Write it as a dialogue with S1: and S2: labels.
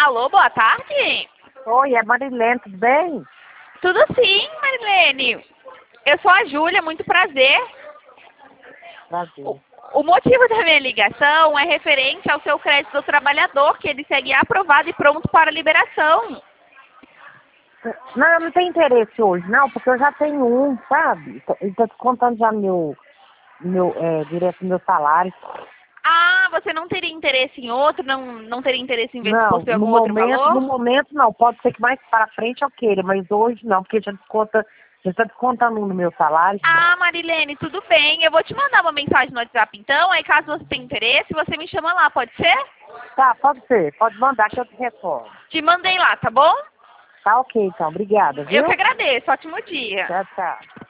S1: Alô, boa tarde.
S2: Oi, é Marilene, tudo bem?
S1: Tudo sim, Marilene. Eu sou a Júlia, muito prazer.
S2: Prazer.
S1: O motivo da minha ligação é referente ao seu crédito do trabalhador, que ele segue aprovado e pronto para liberação.
S2: Não, eu não tenho interesse hoje, não, porque eu já tenho um, sabe? Ele tá descontando já direto do meu salário.
S1: Ah, você não teria interesse em outro? Não teria interesse em ver se
S2: Não,
S1: fosse algum outro valor?
S2: no momento não. Pode ser que mais para frente eu queira, mas hoje não, porque já está descontando um no meu salário.
S1: Ah, Marilene, tudo bem. Eu vou te mandar uma mensagem no WhatsApp então, aí caso você tenha interesse, você me chama lá, pode ser?
S2: Tá, pode ser, pode mandar que eu te retorno.
S1: Te mandei lá, tá bom?
S2: Tá ok, então, obrigada,
S1: Eu
S2: viu?
S1: que agradeço. Ótimo dia.
S2: Tchau, tchau.